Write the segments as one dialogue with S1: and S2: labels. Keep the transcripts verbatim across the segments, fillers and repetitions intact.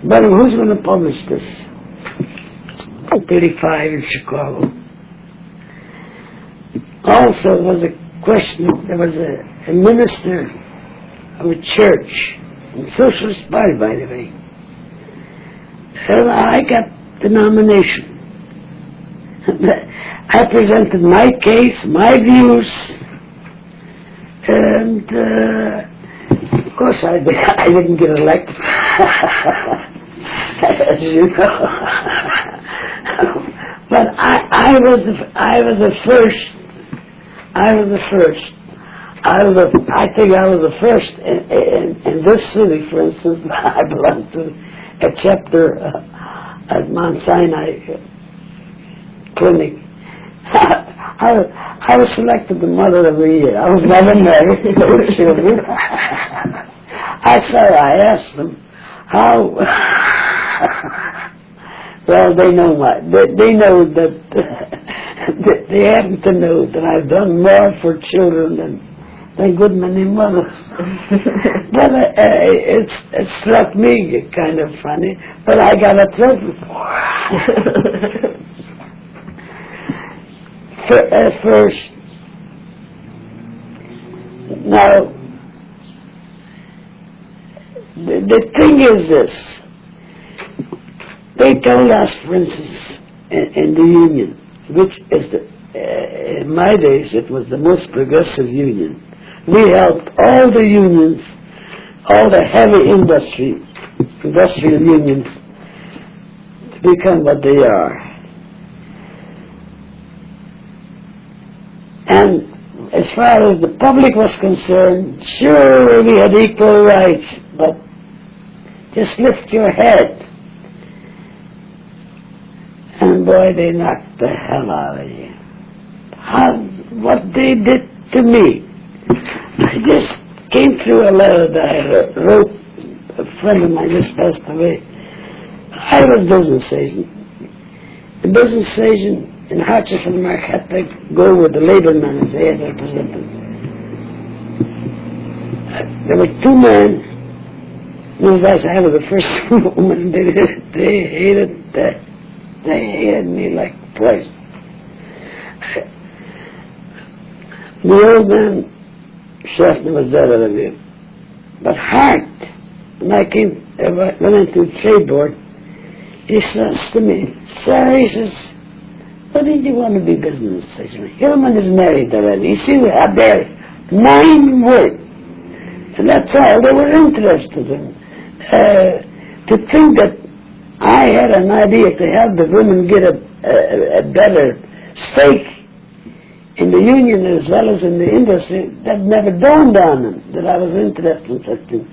S1: But who's going to publish this? thirty-five in Chicago. Also, there was a question, there was a, a minister of a church, a Socialist Party, by the way. And I got the nomination. I presented my case, my views, and uh, of course I, I didn't get elected, as you know. But I, I was the, I was the first. I was the first. I was the, I think I was the first in, in, in this city, for instance. I belong to a chapter uh, at Mount Sinai Clinic. I, I was selected the mother of the year. I was never married, no children. I said, I asked them, how... well, they know what. They, they know that... they happen to know that I've done more for children than, than good many mothers. But uh, it's, it struck me kind of funny, but I got a trophy for it. At first, now, the, the thing is this, they told us, for instance, in, in the union, which is the, uh, in my days it was the most progressive union. We helped all the unions, all the heavy industry, industrial unions, to become what they are. And as far as the public was concerned, sure, we had equal rights, but just lift your head. And boy, they knocked the hell out of you. How, what they did to me. I just came through a letter that I wrote, a friend of mine just passed away. I was business agent. The business agent in Hartford Mark had to go with the labor man as they had represented. Uh, there were two men. Those guys, I was the first woman. They, they hated that. They hated me like poison. The old man, Schaffner, was dead out of you. But Hart, when I came, I went into the trade board, he says to me, sir, he says, why did you want to be business? I said, Hillman is married already. You see, we had there nine words. And that's all they were interested in. Uh, to think that I had an idea to help the women get a, a, a better stake in the union as well as in the industry, that never dawned on them that I was interested in such things.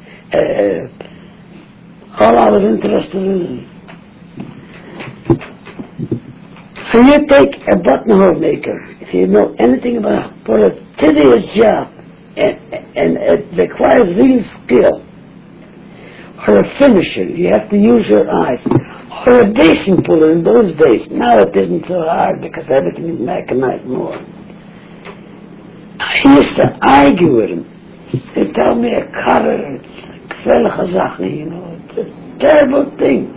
S1: Uh, all I was interested in. So you take a buttonhole maker, if you know anything about it, for a tedious job, and, and it requires real skill, or a finisher, you have to use your eyes, or a basin puller in those days. Now it isn't so hard because everything is mechanized more. I used to argue with him. They tell me a cutter, it's a you know, it's a terrible thing.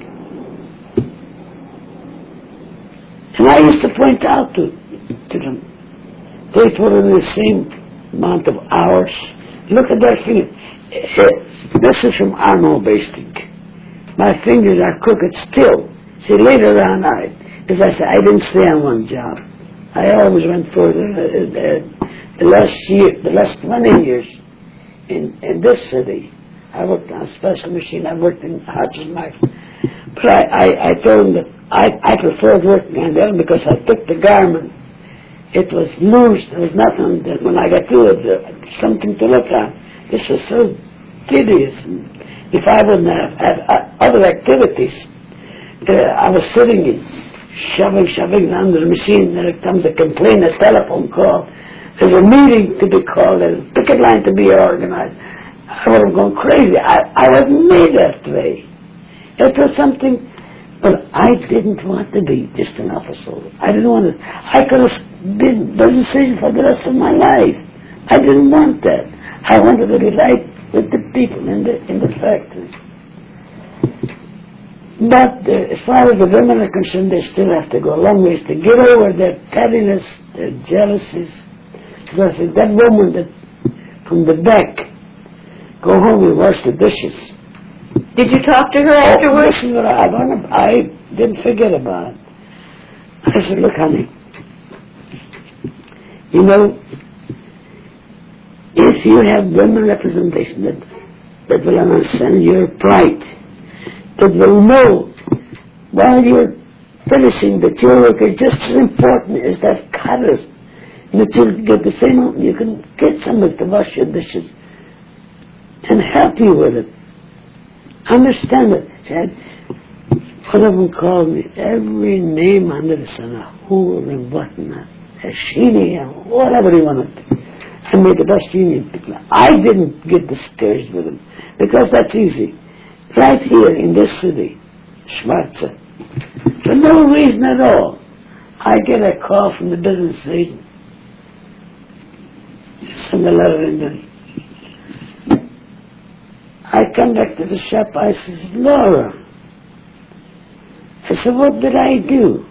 S1: And I used to point out to, to them, they put in the same amount of hours. Look at their fingers. This is from Arnold Basting. My fingers are crooked still. See, later on, I, as I said, I didn't stay on one job. I always went further. The, the, the last year, the last twenty years in, in this city, I worked on a special machine. I worked in Hodges Mark. But I, I, I told them that I, I preferred working on them because I took the garment. It was loose. There was nothing. That when I got to it, uh, something to look at. This was so tedious. And if I wouldn't have had uh, other activities, uh, I was sitting in, shoving, shoving under the machine. There comes a complaint, a telephone call. There's a meeting to be called. There's a picket line to be organized. I would have gone crazy. I, I wasn't made that way. It was something, but I didn't want to be just an officer. I didn't want to, I could have been business agent for the rest of my life. I didn't want that. I wanted to relate with the people in the, in the factory. But uh, as far as the women are concerned, they still have to go a long ways to get over their pettiness, their jealousies. Because if that woman that from the back go home and wash the dishes.
S2: Did you talk to her
S1: Oh,
S2: afterwards?
S1: this is what I, I, wanna, I didn't forget about it. I said, look, honey, you know, if you have women representation that, that will understand your plight, that will know while you're finishing that your work is just as important as that cutter's, that you'll get the same, you can get somebody to wash your dishes and help you with it. Understand it. Said, one of them called me every name under the sun, a whore and whatnot, a sheeny and whatever he wanted. I made the best union people. I didn't get discouraged with him because that's easy. Right here in this city, Schwarze, for no reason at all, I get a call from the business agent. Send a letter in there. I come back to the shop, I says, Laura. I said, what did I do?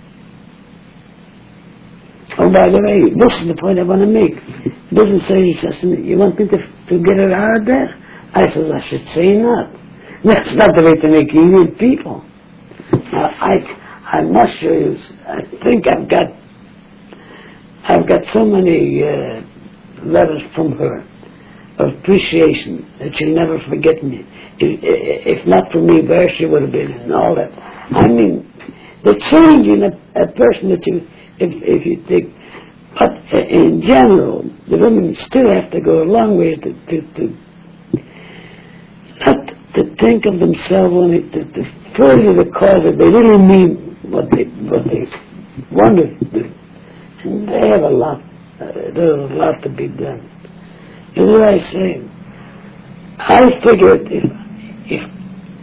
S1: Oh, by the way, this is the point I want to make. Business agent says to me, you want me to, to get her out of there? I says, I should say not. That's not the way to make union people. Now, I, I must show you, I think I've got, I've got so many uh, letters from her of appreciation that she'll never forget me. If, if not for me, where she would have been and all that. I mean, the change in a, a person that you, if, if you think, but in general, the women still have to go a long way to, to, to not to think of themselves only, to, to further the cause that they really mean what they, what they wanted to do. And they have a lot, uh, there's a lot to be done. You know what I say? I figured if, if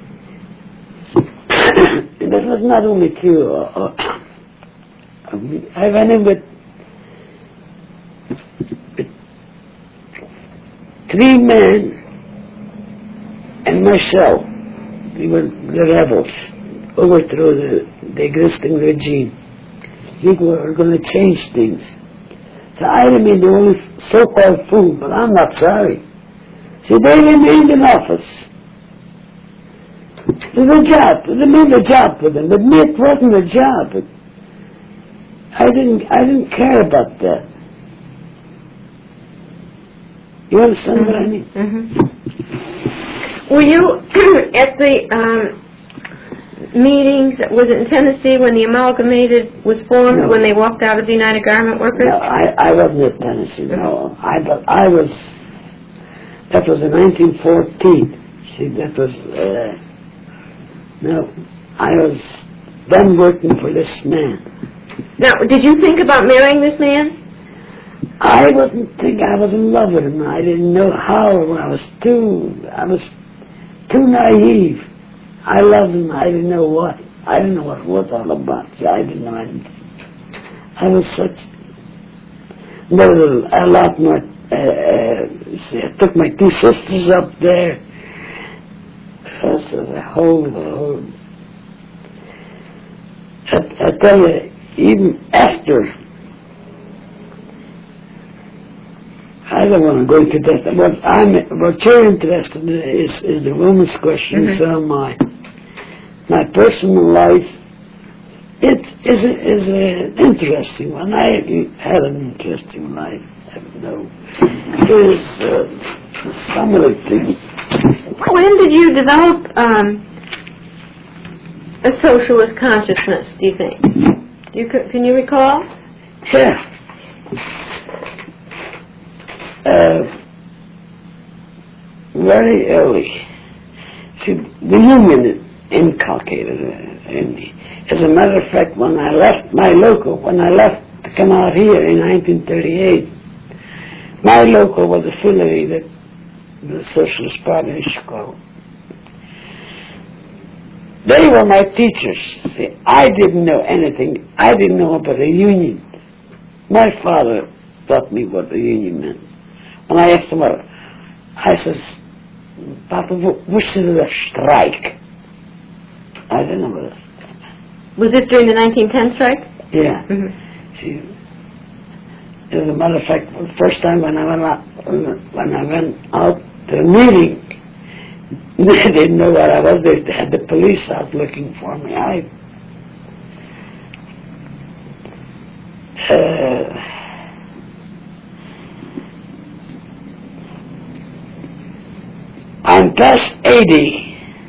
S1: that was not only true, uh, uh, I, mean, I went in with, with three men and myself. We were the rebels, overthrow the, the existing regime. We were going to change things. So I remained the only so-called fool, but I'm not sorry. See, they remained in office. It was a job. They made a job for them. But me, it wasn't a job. It, I didn't. I didn't care about that. You understand
S2: Mm-hmm.
S1: what I mean?
S2: Mm-hmm. Were you at the um, meetings? Was it in Tennessee when the amalgamated was formed?
S1: No.
S2: When they walked out of the United Garment Workers?
S1: No, I, I wasn't at Tennessee. No, I. But I was. That was in nineteen fourteen. See, that was. Uh, no, I was done working for this man.
S2: Now, did you think about marrying this man?
S1: I wasn't think I was in love with him. I didn't know how. I was too. I was too naive. I loved him. I didn't know what. I didn't know what it was all about. I didn't know anything. I was such. There was a lot more. Uh, uh, see, I took my two sisters up there. Uh, so the whole, the whole. I, I tell you, even after. I don't want to go into that. What I'm, what you're interested in is, is the woman's question. Mm-hmm. So am I. My personal life, it is a, is an interesting one. I had an interesting life. I don't know. There's uh, some of the things.
S2: When did you develop um, a socialist consciousness? Do you think? Do you, can you recall?
S1: Yeah. Uh, very early. See, the union inculcated uh, in me. As a matter of fact, when I left my local, when I left to come out here in nineteen thirty-eight, my local was affiliated with the Socialist Party in Chicago. They were my teachers. See, I didn't know anything. I didn't know about the union. My father taught me what the union meant. When I asked him what, I says, Papa, what is a strike? I don't know what.
S2: Was this during the nineteen ten strike?
S1: Yeah.
S2: Mm-hmm.
S1: See, as a matter of fact, the first time when I went out, when I went out to the meeting, they didn't know where I was. They had the police out looking for me. I, uh, I'm past eighty.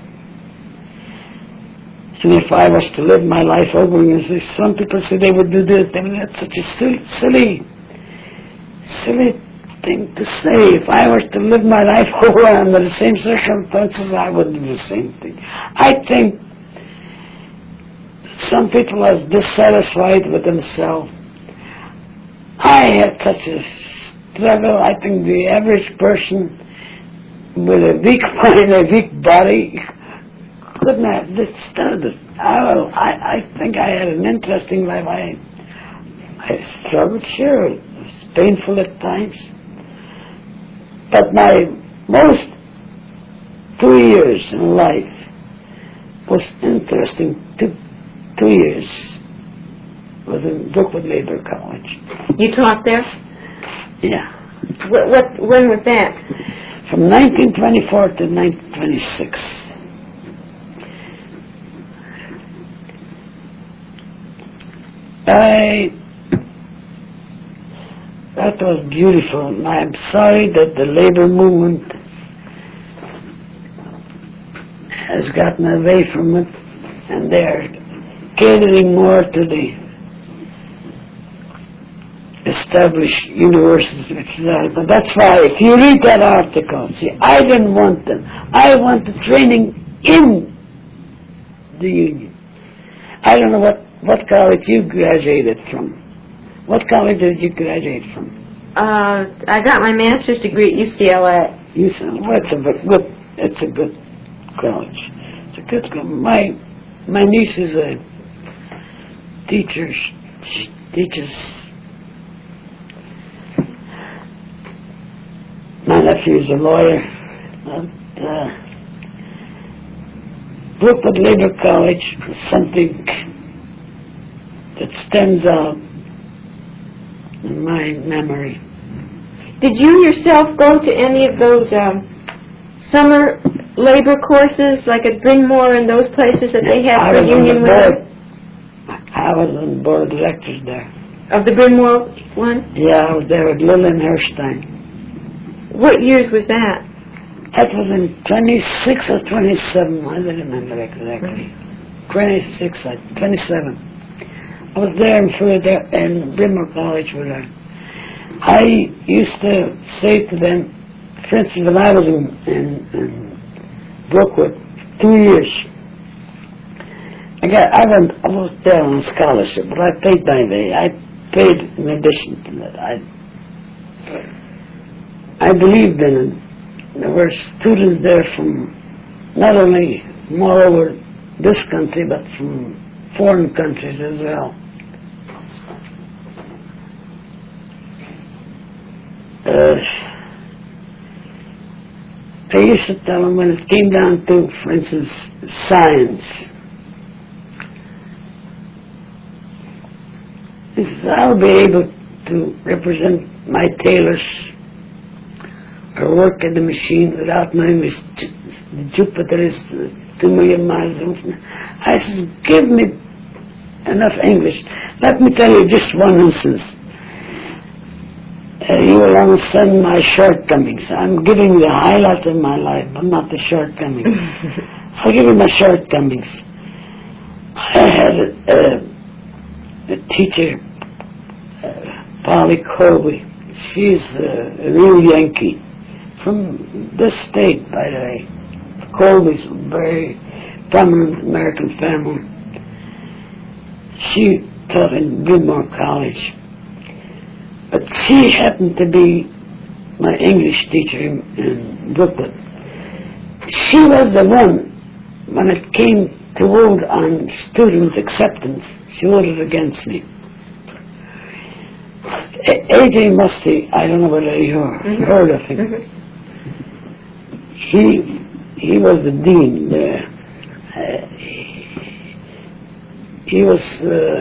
S1: And if I was to live my life over, and some people say they would do this, I mean, that's such a silly, silly, silly thing to say. If I was to live my life over under the same circumstances, I would do the same thing. I think some people are dissatisfied with themselves. I had such a struggle. I think the average person with a weak mind, a weak body, couldn't have withstood it. I, I, I think I had an interesting life. I, I struggled, sure. It was painful at times. But my most two years in life was interesting. Two, two years was in Brookwood Labor College.
S2: You taught there?
S1: Yeah.
S2: What, what, when was that?
S1: From nineteen twenty-four to nineteen twenty-six. I, that was beautiful, and I'm sorry that the labor movement has gotten away from it, and they're catering more to the established universities, which is that. But that's why, if you read that article, see, I didn't want them. I wanted training in the union. I don't know what What college you graduated from? What college did you graduate from?
S2: Uh, I got my master's degree at U C L A.
S1: U C L A. Well, it's a good. It's a good college. It's a good. My my niece is a teacher. She teaches. My nephew is a lawyer. And, uh, Brookwood Labor College is something that stands out in my memory.
S2: Did you yourself go to any of those um, summer labor courses, like at Bryn Mawr and those places that they have
S1: I
S2: for
S1: was on
S2: union
S1: the board.
S2: women?
S1: I was on the board of directors there.
S2: Of the Bryn Mawr one?
S1: Yeah, I was there with Lillian Herstein.
S2: What years was that?
S1: That was in twenty-six or twenty-seven, I don't remember exactly. twenty-six, twenty-seven. I was there in Philadelphia, in Bryn Mawr College with her. I used to say to them, for instance, when I was in, in, in Brookwood, two years, I got, I went, I was there on a scholarship, but I paid my way. I paid in addition to that. I, I believed in it. There were students there from not only, moreover, this country, but from foreign countries as well. Uh, I used to tell them when it came down to, for instance, science, I'll be able to represent my tailors or work at the machine without knowing this Jupiter is two million miles away. I said, give me enough English. Let me tell you just one instance. Uh, you will understand my shortcomings. I'm giving you the highlight of my life, but not the shortcomings. I'll give you my shortcomings. I had a, a, a teacher, uh, Polly Colby. She's a, a real Yankee. From this state, by the way. Colby's a very prominent American family. She taught in Bryn Mawr College. But she happened to be my English teacher in, in Brookwood. She was the one, when it came to vote on student acceptance, she voted against me. A J Musty, I don't know whether you mm-hmm. heard of him. Mm-hmm. He he was the dean there. Uh, he was uh,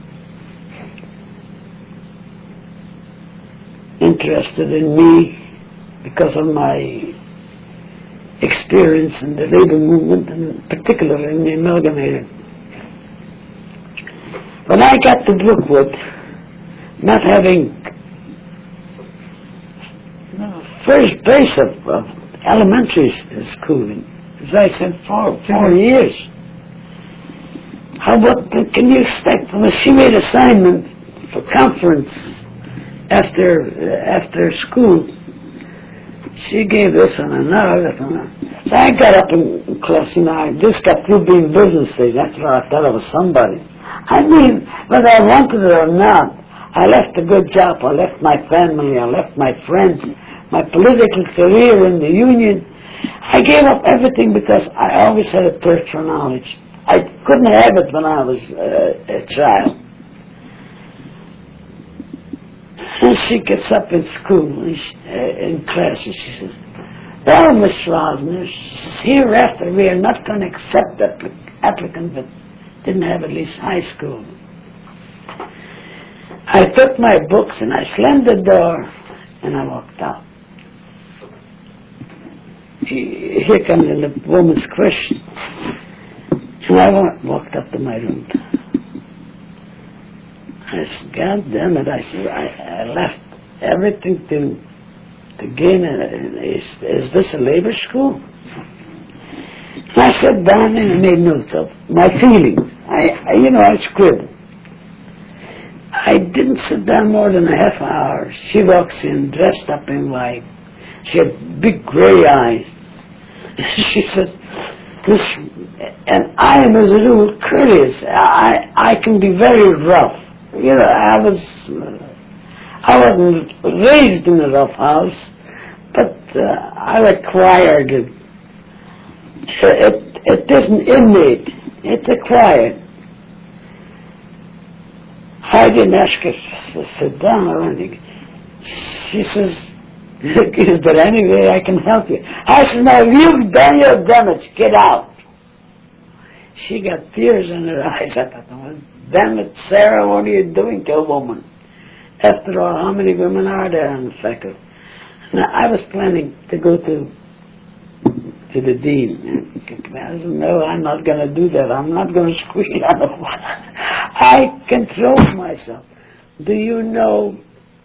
S1: interested in me because of my experience in the labor movement, and particularly in the amalgamated. When I got to Brookwood, not having no, first base of, of elementary schooling, as I said, four, four years. How what can you expect from a she made assignment for conference after uh, after school? She gave this one and another one. So I got up in class, you know, I just got through being business day. That's why I thought I was somebody. I mean, whether I wanted it or not, I left a good job. I left my family. I left my friends, my political career in the union. I gave up everything because I always had a thirst for knowledge. I couldn't have it when I was uh, a child. And she gets up in school, and she, uh, in class, and she says, "Well, Miss Rosner, hereafter we are not going to accept applic- applicants that didn't have at least high school." I took my books and I slammed the door and I walked out. Here comes the woman's question. And I walked up to my room. I said, "God damn it," I said, I, I left everything to to gain a, is, is this a labor school? And I sat down and I made notes of my feelings. I, I you know, I scribbled. I didn't sit down more than a half hour. She walks in, dressed up in white. She had big gray eyes. She said, "This," and I am as a rule courteous. I I can be very rough. You know, I was uh, I wasn't raised in a rough house, but uh, I acquired it. It it isn't innate. It's acquired. I didn't ask her to sit down or anything. She says, "Is there any way I can help you?" I said, "No, you've done your damage. Get out." She got tears in her eyes. I thought, "Well, damn it, Sarah, what are you doing to a woman? After all, how many women are there in the faculty?" Now, I was planning to go to to the dean. I said, "No, I'm not going to do that. I'm not going to squeal on the one." I controlled myself. Do you know,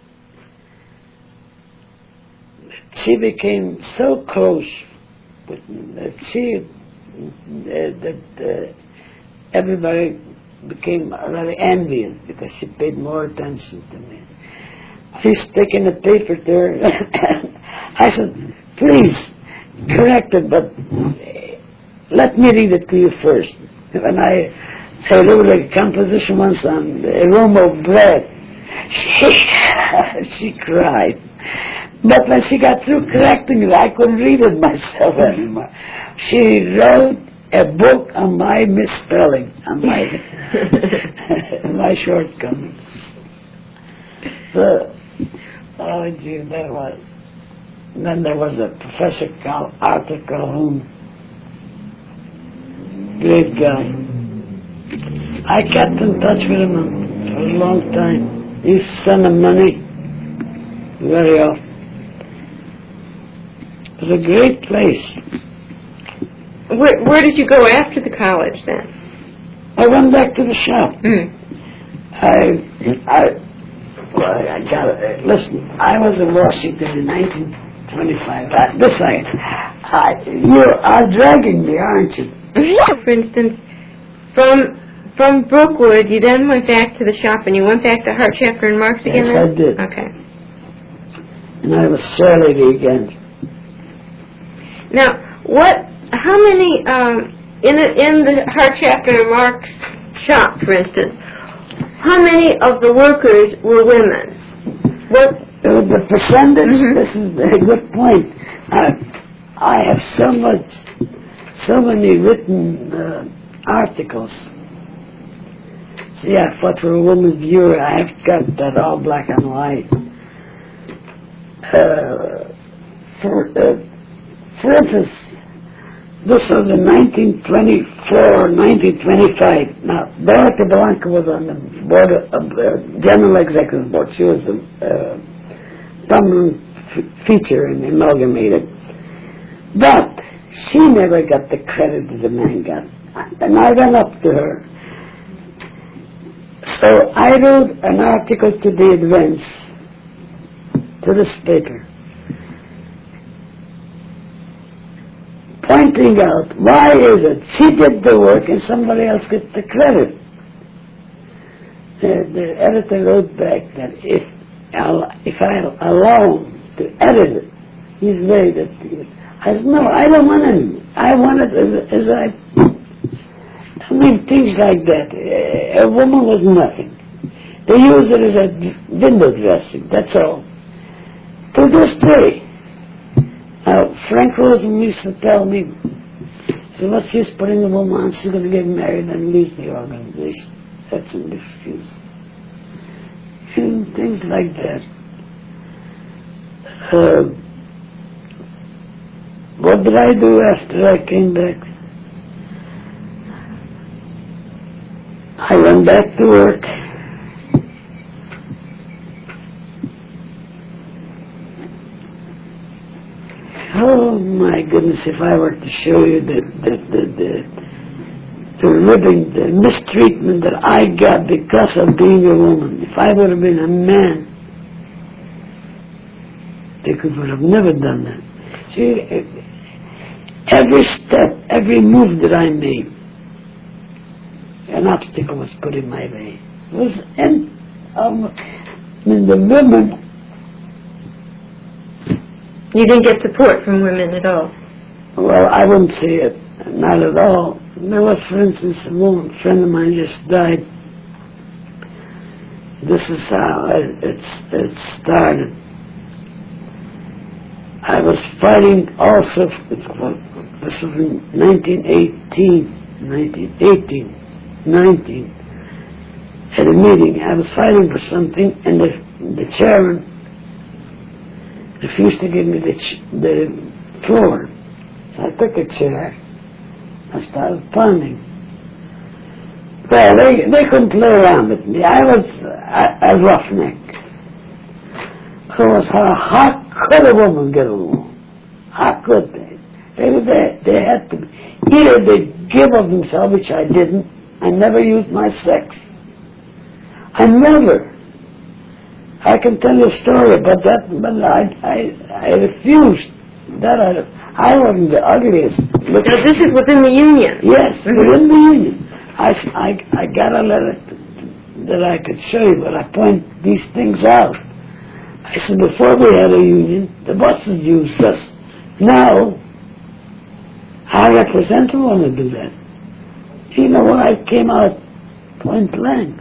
S1: she became so close with me that she, uh, that uh, everybody became really envious because she paid more attention to me. He's taking the paper to her. I said, "Please, correct it, but let me read it to you first." And I, I wrote a composition once on the aroma of bread. She, she cried. But when she got through correcting it, I couldn't read it myself anymore. She wrote a book on my misspelling, on my my shortcomings. So, oh gee, there was. And then there was a Professor Cal- Arthur Calhoun, great guy. I kept in touch with him for a long time. He used to send him money very often. It was a great place.
S2: Where, where did you go after the college then?
S1: I went back to the shop.
S2: Mm.
S1: I, I, well, I got it. Listen, I was in Washington in nineteen twenty-five. Uh, this thing, I, you are dragging me, aren't you?
S2: For instance, from from Brookwood, you then went back to the shop, and you went back to Hart, Schaeffer, and Marx again.
S1: Yes,
S2: then?
S1: I did.
S2: Okay.
S1: And I was Saturday again.
S2: Now, what? How many um, in a, in the Hart, Schaeffer, and Marx shop, for instance? How many of the workers were women? What?
S1: Uh, the percentage.
S2: Mm-hmm.
S1: This is a very good point. Uh, I have so much, so many written uh, articles. Yeah, but for a woman's viewer, I have got that all black and white. Uh, for, uh, for instance, This was in nineteen twenty-four, nineteen twenty-five. Now, Dorothy Blanco was on the board of the General Executive Board. She was the uh, prominent f- feature in Amalgamated. But she never got the credit that the man got. And I went up to her. So I wrote an article to the Advance, to this paper, pointing out why is it she did the work and somebody else gets the credit. The, the editor wrote back that if I'll, if I allow him to edit it, he's very that. I said, no, I don't want any. I want it as, as I. I mean, things like that. A woman was nothing. They use it as a window dressing. That's all. To this day. Now, Frank Rosen used to tell me, so let's just put in a woman on, she's going to get married and leave the organization. That's an excuse. And things like that. Uh, what did I do after I came back? I went back to work. Oh my goodness, if I were to show you the, the, the, the, the living, the mistreatment that I got because of being a woman. If I would have been a man, they could would have never done that. See, every step, every move that I made, an obstacle was put in my way. It was, and um, I mean, the women.
S2: You didn't get support from women at all?
S1: Well, I wouldn't say it. Not at all. There was, for instance, a woman, a friend of mine just died. This is how it, it's, it started. I was fighting also, this was in nineteen eighteen, nineteen eighteen, nineteen, at a meeting. I was fighting for something, and the, the chairman refused to give me the, ch- the floor. So I took a chair. I started pounding. Well, they, they couldn't play around with me. I was a, a roughneck. So was how, how could a woman get along? How could they? They, they, they had to, either they give of themselves, which I didn't. I never used my sex. I never. I can tell you a story about that, but I, I, I refused. That I, I wasn't the ugliest. Look,
S2: now this is within the union?
S1: Yes, mm-hmm. Within the union. I, I, I got a letter that I could show you, but I point these things out. I said, before we had a union, the buses used us. Now, I represent who want to do that. You know, when I came out point blank,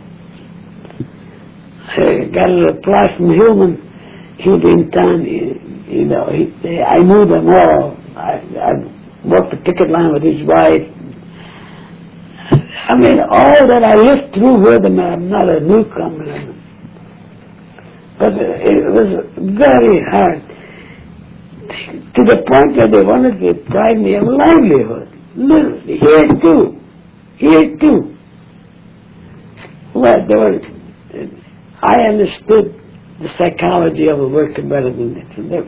S1: I got a reply from Hillman. He'd been town, you know, he, they, I knew them all. I, I worked the picket line with his wife. I mean, all that I lived through with them, I'm not a newcomer. But it was very hard. To the point that they wanted to deprive me of livelihood. Literally, here too. Here too. Well, they were, I understood the psychology of a worker better than that.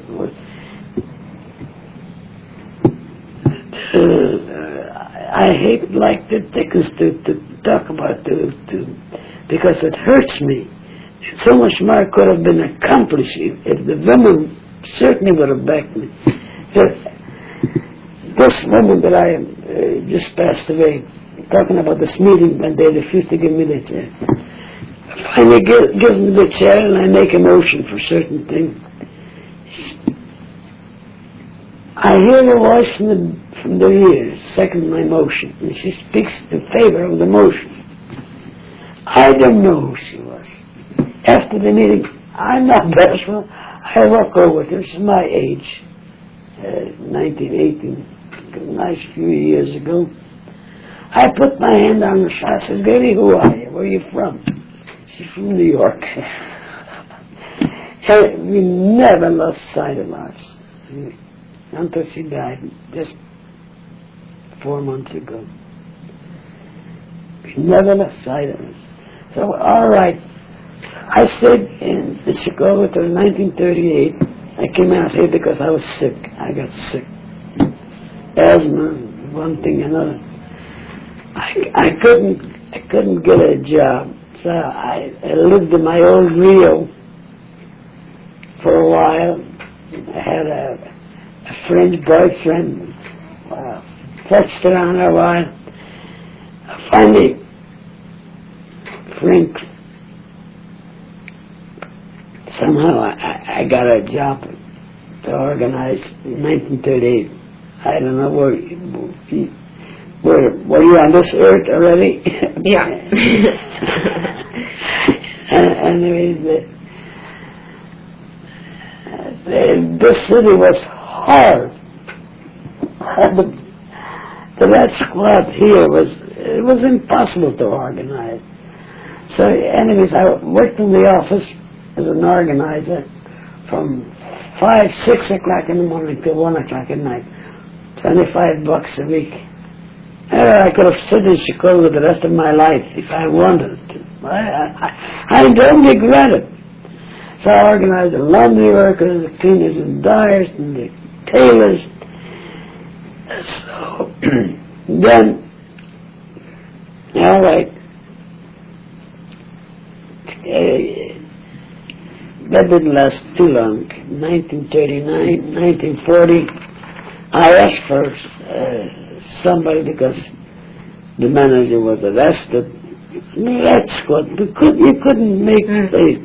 S1: Uh, I hate like the Dickens to, to talk about to, to because it hurts me. So much more could have been accomplished if, if the women certainly would have backed me. This woman that I uh, just passed away, talking about this meeting when they refused to give me the chair. Finally give, give me the chair and I make a motion for certain things. I hear a voice from the, from the ears, second my motion, and she speaks in favor of the motion. I don't know who she was. After the meeting, I'm not bashful. I walk over with her. She's my age, uh, nineteen eighteen, a nice few years ago. I put my hand on her shoulder. I said, "Lady, who are you? Where are you from?" She's from New York. And we never lost sight of ours until she died. Just four months ago. He never left sight of us. So, all right. I stayed in Chicago till nineteen thirty-eight. I came out here because I was sick. I got sick. Asthma, one thing another. I, I couldn't I couldn't get a job. So I, I lived in my old Rio for a while. I had a, a French boyfriend. Uh, futzed around a while. Finally, Frank, somehow I, I got a job to organize in nineteen thirty-eight. I don't know where, where were you on this earth already?
S2: Yeah.
S1: and, anyway, the, the, this city was hard. The, the Red Squad here was, it was impossible to organize. So anyways, I worked in the office as an organizer from five, six o'clock in the morning till one o'clock at night. Twenty-five bucks a week. Uh, I could have stood in Chicago the rest of my life if I wanted to. I, I, I don't regret it. So I organized the laundry workers, the cleaners and dyers, and the tailors. So then, all right. Uh, that didn't last too long. nineteen thirty-nine, nineteen forty, I asked for uh, somebody because the manager was arrested. That's what we could. You couldn't make mm. the,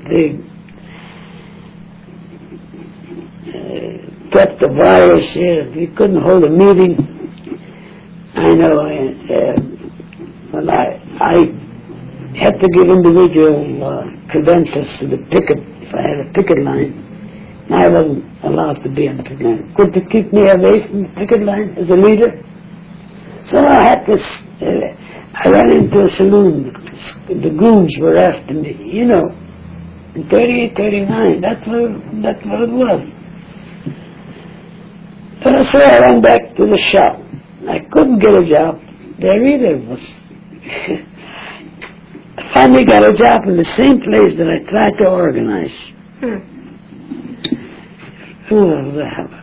S1: the uh, kept the virus here. You couldn't hold a meeting. I know. Uh, well, I I had to give individual uh, credentials to the picket. If I had a picket line, I wasn't allowed to be on the picket line. Could they keep me away from the picket line as a leader? So I had this, uh, I ran into a saloon. The goons were after me, you know, in thirty-eight, thirty-nine. That's what, that's what it was. But so I ran back to the shop. I couldn't get a job there either. It was I finally got a job in the same place that I tried to organize. Hmm. Oh, the hell.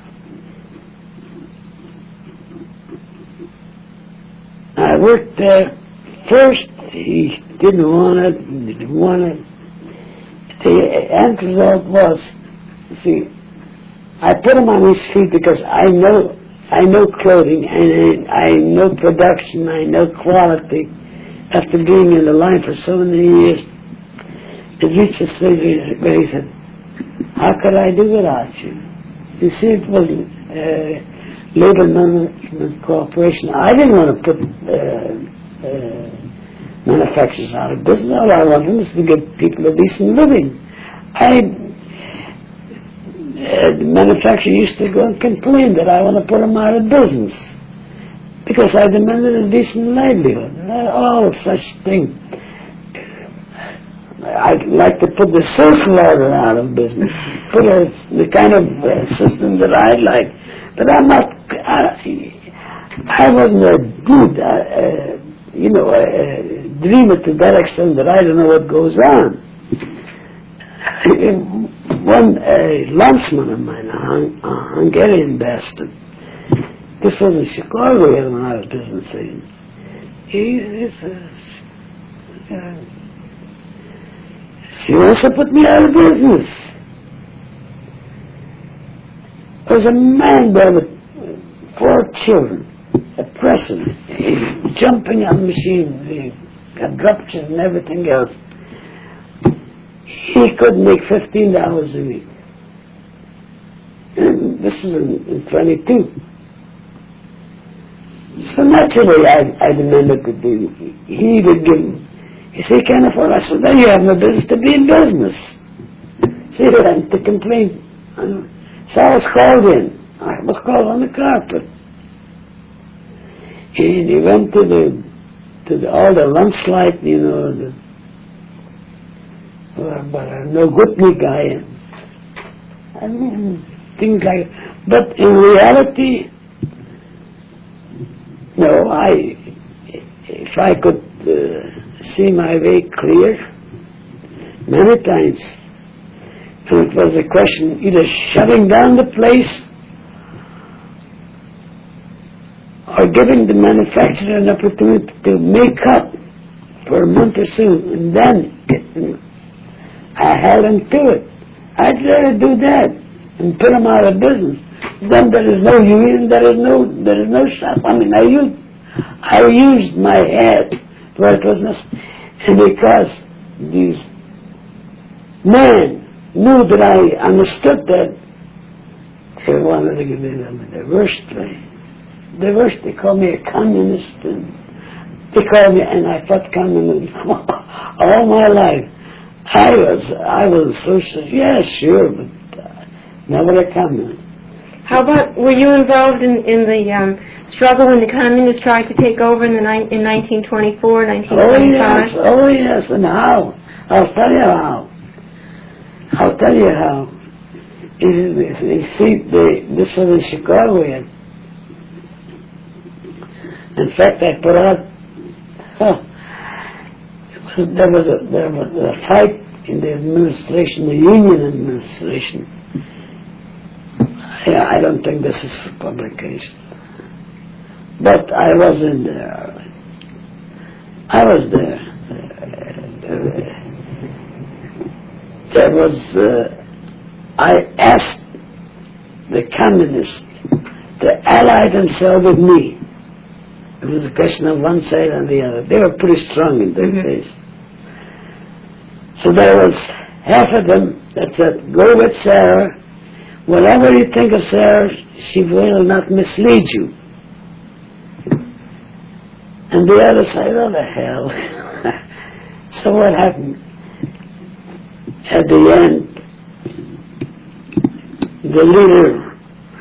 S1: I worked there. First, he didn't want it, he didn't want it. The end result was, see, I put him on his feet because I know, I know clothing, and I, I know production, I know quality. After being in the line for so many years, it reached a stage where he said, how could I do without you? You see, it was uh, Labor Management Corporation. I didn't want to put uh, uh, manufacturers out of business. All I wanted was to give people a decent living. I, uh, the manufacturer used to go and complain that I want to put them out of business because I demanded a decent livelihood. All such things. I'd like to put the social order out of business, put a, the kind of uh, system that I like. But I'm not, I, I wasn't a dude, uh, uh, you know, a, a dreamer to that extent that I don't know what goes on. One uh, landsman of mine, a, Hung, a Hungarian bastard, this was in Chicago, he had an out of business thing. He, he says, uh, she wants to put me out of business. There was a man there with four children, a president, jumping on the machine, got ruptures and everything else. He could make fifteen dollars a week. And this was in, in twenty-two. So naturally I, I demanded that the, he would give him. He said, he can't afford it. I said, then you have no business to be in business. See, and to complain. So I was called in. I was called on the carpet. And he went to the, to the, all the lunch light, you know, the, uh, but uh, no good me guy. I mean, things like that. But in reality, No, I, if I could uh, see my way clear, many times, and it was a question either shutting down the place or giving the manufacturer an opportunity to make up for a month or so, and then I held them to it. I'd rather do that and put them out of business. Then there is no union, there is no, there is no shop. I mean, I used, I used my head where it was necessary, and because these men knew that I understood that, they wanted to give me the worst way. The worst, they called me a communist, and they called me, and I fought communism all my life. I was, I was a socialist, yeah, sure, but uh, never a communist.
S2: How about, were you involved in, in the um, struggle when the communists tried to take over in, the ni- in nineteen twenty-four, nineteen twenty-five?
S1: Oh yes, oh yes, and how? I'll tell you how. I'll tell you how. You see, they, this was in Chicago yet. In fact, I put out, huh, there was a there was a fight in the administration, the union administration. Yeah, I don't think this is for publication, but I was in there. I was there. There was. Uh, I asked the communists to ally themselves with me. It was a question of one side and the other. They were pretty strong in those
S2: mm-hmm.
S1: days. So there was half of them that said, go with Sarah. Whatever you think of Sarah, she will not mislead you. And the other side, oh the hell. So what happened? At the end, the leader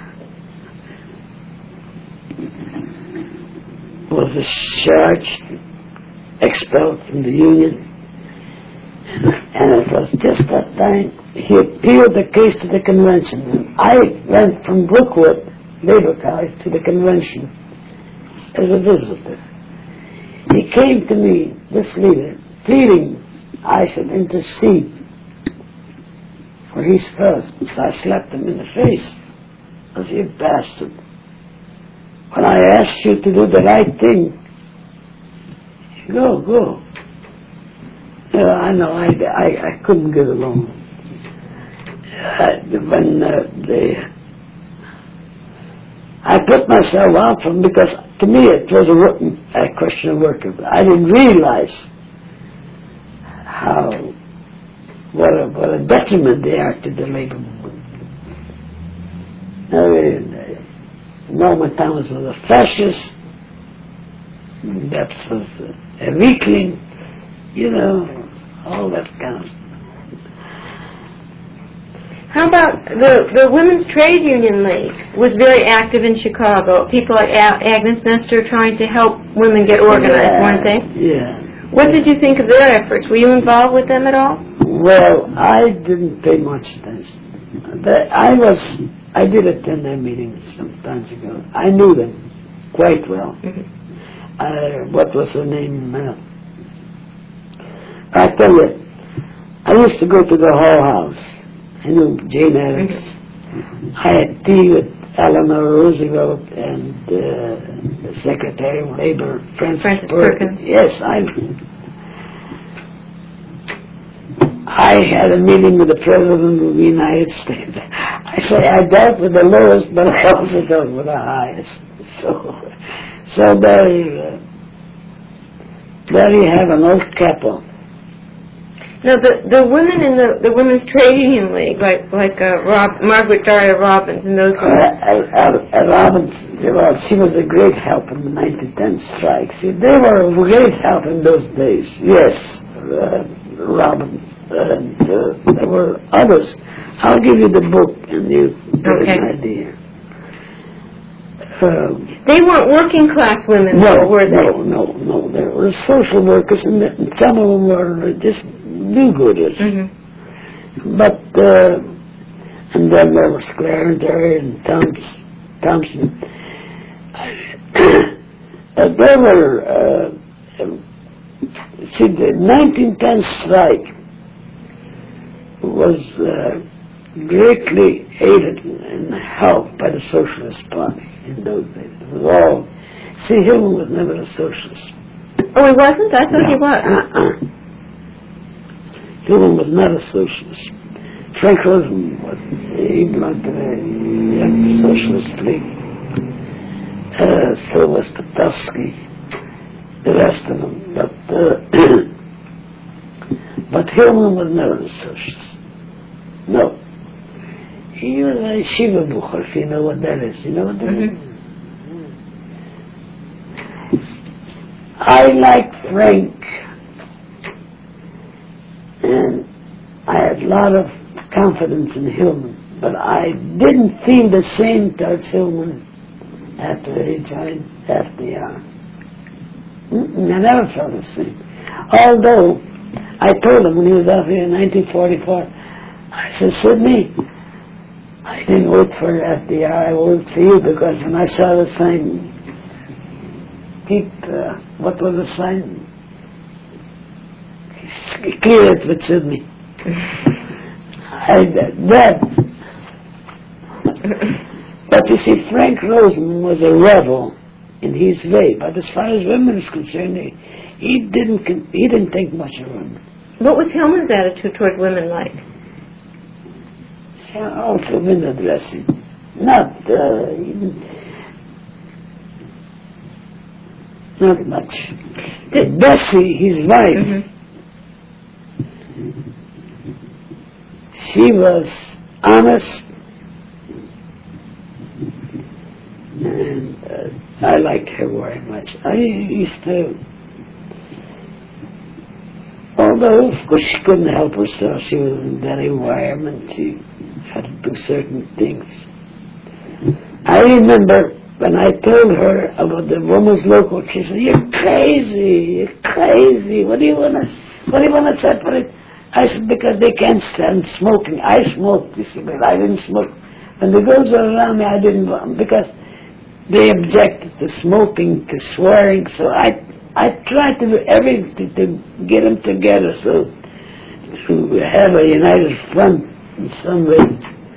S1: was discharged, expelled from the union, and it was just that time he appealed the case to the convention. And I went from Brookwood Labor College to the convention as a visitor. He came to me, this leader, pleading I should intercede for his cause. So I slapped him in the face. I said, you bastard. When I asked you to do the right thing, go, go. Yeah, I know, I, I, I couldn't get along. Uh, when uh, they, I put myself out from, because to me it was a, a question of work. I didn't realize how, what a, what a detriment they are to the labor movement. Now, uh, Norman Thomas was a fascist, Debs was a, a weakling, you know, all that kind of stuff.
S2: How about the, the Women's Trade Union League was very active in Chicago. People like A- Agnes Nestor trying to help women get organized,
S1: yeah,
S2: weren't they?
S1: Yeah.
S2: What did you think of their efforts? Were you involved with them at all?
S1: Well, I didn't pay much attention. The, I was, I did attend their meetings some times ago. I knew them quite well.
S2: Mm-hmm.
S1: Uh, what was her name? Uh, I tell you, I used to go to the Hall House. I knew Jane Addams. Mm-hmm. I had tea with Eleanor Roosevelt and uh, the Secretary of Labor, Francis,
S2: Francis
S1: Perkins.
S2: Perkins.
S1: Yes, I. I had a meeting with the President of the United States. I say I dealt with the lowest, but I also dealt with the highest. So, so there, uh, there you have an old couple.
S2: Now, the, the women in the, the Women's Trade Union League, like like uh, Rob, Margaret Dyer Robbins and those women.
S1: Uh, uh, uh, Robbins, well, she was a great help in the nineteen ten strike. See, they were a great help in those days. Yes, uh, Robbins. And uh, there were others. I'll give you the book and you get
S2: okay.
S1: an idea. Um,
S2: they weren't working class women,
S1: no,
S2: though, were they?
S1: No, no, no. They were social workers, and some of them were just do-gooders.
S2: Mm-hmm.
S1: But, uh, and then there was Clarence and Thompson. Thompson. Uh, there were, uh, uh, see, the nineteen ten strike was uh, greatly aided and helped by the Socialist Party in those days. It was all, see, Hillman was never a socialist.
S2: Oh, he wasn't? I thought
S1: No.
S2: he was.
S1: Uh-uh. Hillman was not a socialist. Frank Rosen was, he belonged to the young socialist league. Uh, so was Patowski, the rest of them. But, uh, but Hillman was never a socialist. No. He was a Shiva Bucher, if you know what that is. You know what that
S2: Mm-hmm.
S1: is? I like Frank, and I had a lot of confidence in Hillman, but I didn't feel the same towards Hillman after he joined F D R. Mm-mm, I never felt the same. Although, I told him when he was out here in nineteen forty-four, I said, Sidney, I didn't vote for F D R, I voted for you because when I saw the sign, keep, uh, what was the sign? Clear it with Sidney. I, that, but you see, Frank Rosen was a rebel in his way, but as far as women is concerned, he, he didn't con- he didn't think much of women.
S2: What was Hillman's attitude towards women like?
S1: Yeah, also window dressing. Not, uh, not much.
S2: Did-
S1: Bessie, his wife,
S2: Mm-hmm.
S1: she was honest, and uh, I liked her very much. I used to, although of course she couldn't help herself, she was in that environment, she had to do certain things. I remember when I told her about the woman's local, she said, "You're crazy, you're crazy, what do you want to, what do you want to separate?" I said, "Because they can't stand smoking." I smoked, you see, but I didn't smoke. When the girls were around me, I didn't want, because they objected to smoking, to swearing, so I I tried to do everything to get them together, so to have a united front in some way.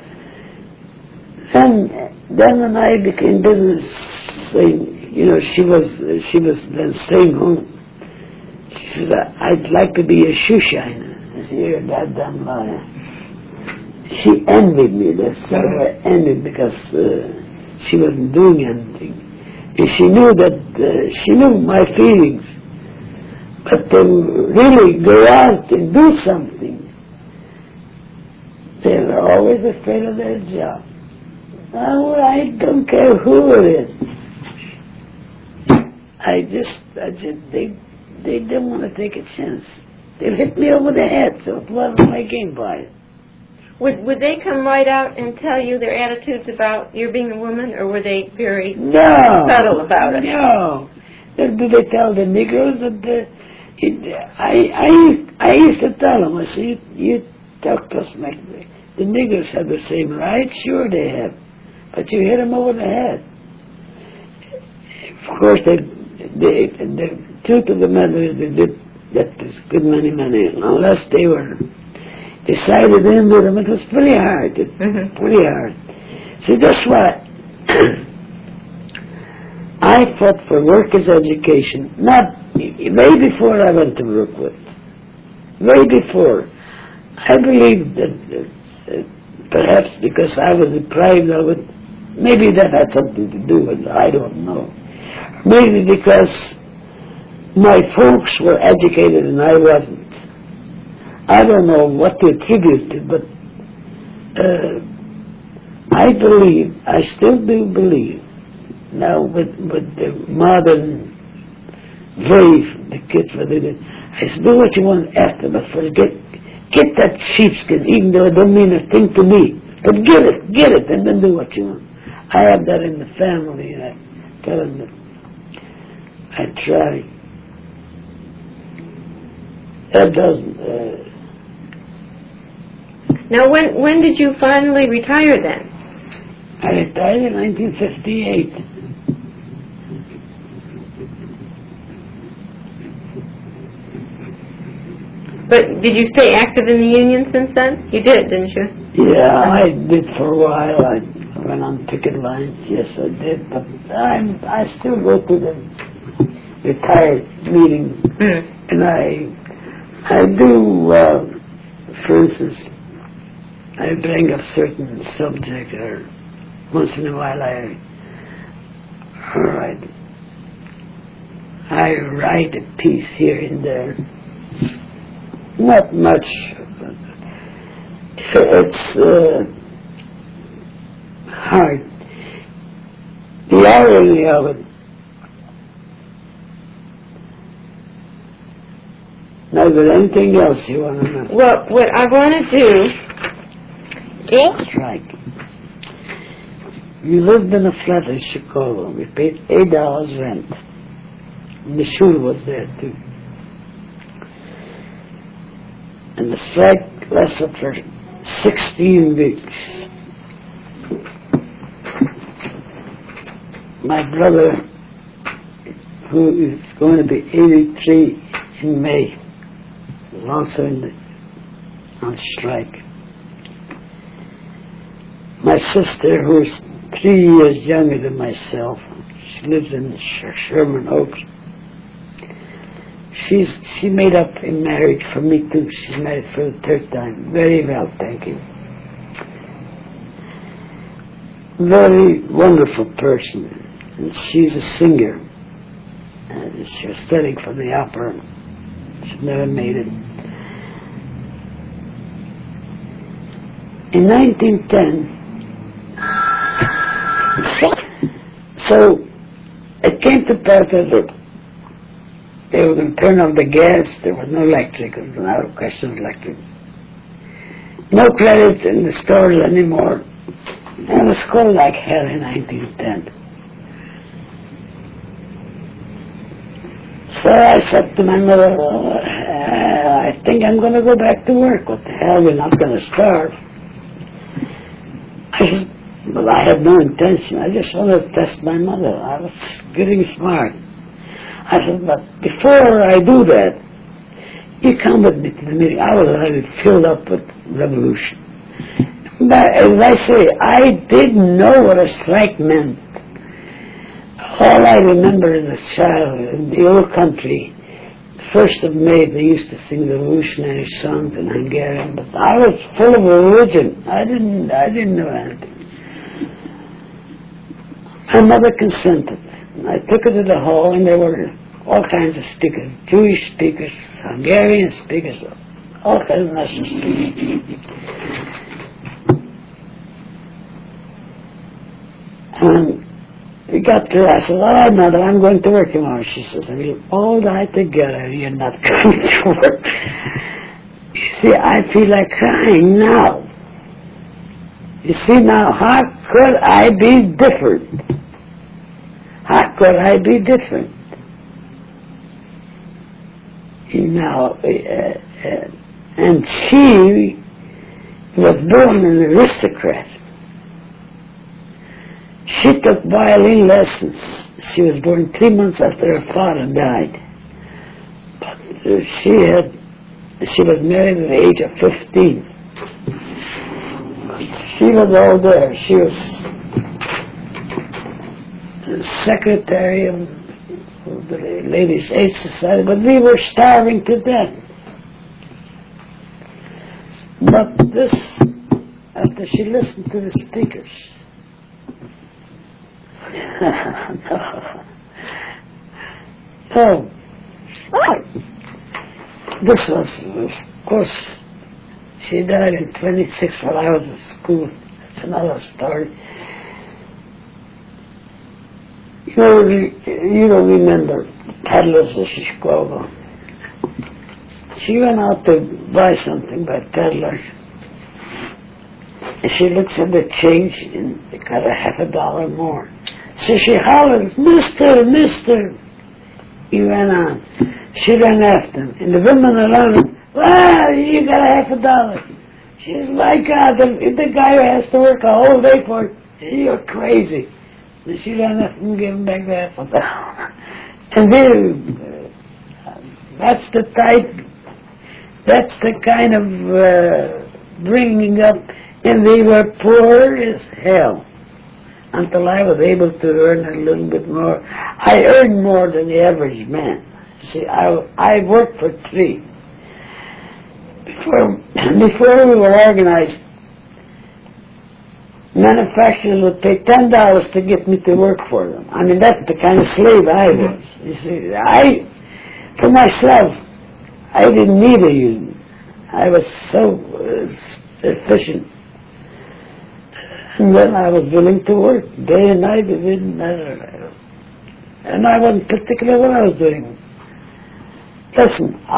S1: And then when I became business, saying, you know, she was she was then staying home. She said, "I'd like to be a shoe shiner." I said, "You're a goddamn liar." She envied me. That's sort of envied because uh, she wasn't doing anything. And she knew that, uh, she knew my feelings. But to really go out and do something, they were always afraid of their job. Oh, I don't care who it is. I just, I just, they, they didn't want to take a chance. They hit me over the head, so it wasn't my game by it.
S2: Would would they come right out and tell you their attitudes about your being a woman, or were they very
S1: No.
S2: subtle about it?
S1: No. Do they tell the Negroes that the, it, I, I, I used to tell them, I said, you, you talk to us like the, the Negroes have the same rights? Sure they have. But you hit them over the head. Of course, they, they, the truth of the matter is they did that is good many, many, unless they were decided in with them, it was pretty hard, it,
S2: Mm-hmm.
S1: pretty hard. See, that's why I fought for workers' education, not, way before I went to Brookwood, way before. I believe that uh, uh, perhaps because I was deprived of it, maybe that had something to do with it, I don't know. Maybe because my folks were educated and I wasn't. I don't know what to attribute to, but uh, I believe, I still do believe, now with, with the modern wave, the kids, what they do, I said, do what you want after, but first get, get that sheepskin, even though it don't mean a thing to me, but get it, get it, and then do what you want. I have that in the family, and I tell them that I try. That doesn't, uh,
S2: Now, when when did you finally retire then?
S1: I retired in nineteen fifty-eight.
S2: But did you stay active in the union since then? You did, didn't you?
S1: Yeah, I did for a while. I went on picket lines. Yes, I did. But I'm, I still go to the retired meeting. Mm. And I, I do, uh, for instance, I bring up certain subject, or once in a while I, all right, I write a piece here and there. Not much. It's uh, hard. The irony of it. Now, is there anything else you want to know?
S2: Well, what I want to do...
S1: That's right. We lived in a flat in Chicago. We paid eight dollars rent. And the shul was there, too. And the strike lasted for sixteen weeks. My brother, who is going to be eighty-three in May, was also in the, on strike. My sister, who is three years younger than myself, she lives in Sherman Oaks. She's she made up in marriage for me too. She's married for the third time. Very well, thank you. Very wonderful person. And she's a singer. And she was studying for the opera. She never made it. In nineteen ten, so it came to pass that they were going to turn off the gas. There was no electric. It was not a question of electric. No credit in the stores anymore. And it was cold like hell in nineteen ten. So I said to my mother, well, uh, I think I'm going to go back to work. What the hell, we're not going to starve. I said, well, I had no intention. I just wanted to test my mother. I was getting smart. I said, but before I do that, you come with me to the meeting. I was already filled up with revolution. But as I say, I didn't know what a strike meant. All I remember as a child in the old country, first of May, they used to sing the revolutionary songs in Hungarian, but I was full of religion. I didn't, I didn't know anything. My mother consented. I took her to the hall, and there were all kinds of speakers, Jewish speakers, Hungarian speakers, all kinds of national speakers. And we got to, I said, all right, mother, I'm going to work tomorrow. She says, we'll all die together, you're not going to work. You see, I feel like crying now. You see now, how could I be different? How could I be different? Now, uh, uh, and she was born an aristocrat. She took violin lessons. She was born three months after her father died. But uh, she had, she was married at the age of fifteen. She was all there. She was secretary of the Ladies' Aid Society, but we were starving to death. But this, after she listened to the speakers, no. So, this was, of course, she died in twenty-six while I was at school. That's another story. You know, you don't remember peddlers of Chicago. She went out to buy something by a peddler. And she looks at the change and it got a half a dollar more. So she hollers, Mister, Mister. He went on. She ran after him. And the women around him, wow, you got a half a dollar. She says, my God, the, the guy who has to work a whole day for it, you're crazy. And she ran after him and gave him back the half a dollar. And then, uh, that's the type That's the kind of uh, bringing up, and they were poor as hell until I was able to earn a little bit more. I earned more than the average man. See, I, I worked for three. Before, before we were organized, manufacturers would pay ten dollars to get me to work for them. I mean, that's the kind of slave I was. You see, I, for myself, I didn't need a union. I was so uh, efficient. And then I was willing to work day and night. It didn't matter. And I wasn't particular what I was doing. Listen,